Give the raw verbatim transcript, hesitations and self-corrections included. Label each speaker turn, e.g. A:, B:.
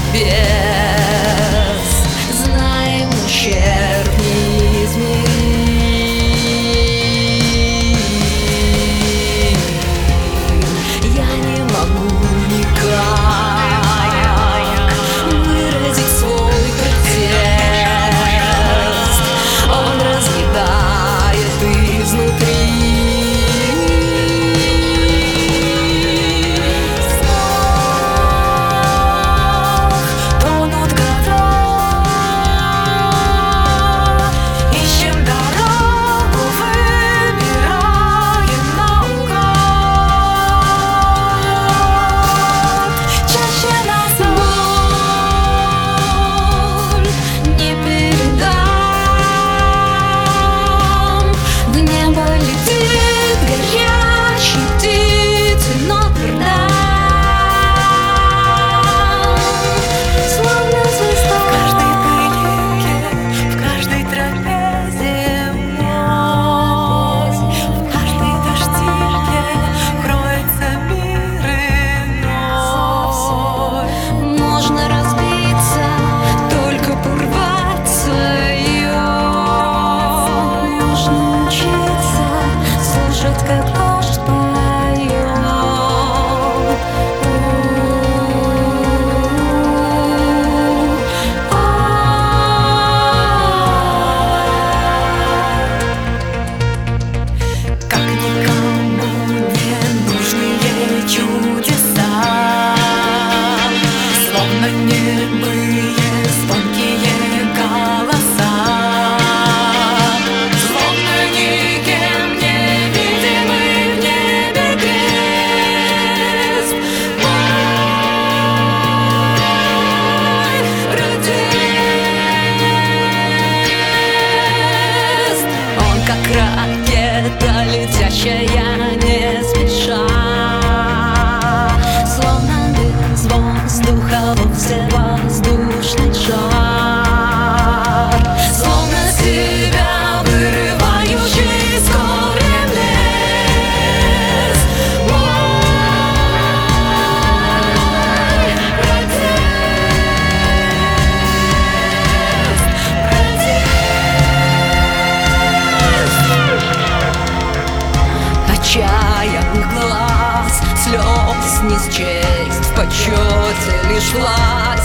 A: небес. Знаем, ущерб неизмерим. Я не могу никак выразить свой протест. Он разъедает изнутри. Ракета, летящая не спеша, словно без воздуха вовсе воздушный шар, словно себя вырывающий из корнем лес. Мой протест, отчаянных глаз, слез не счесть, в почете лишь власть.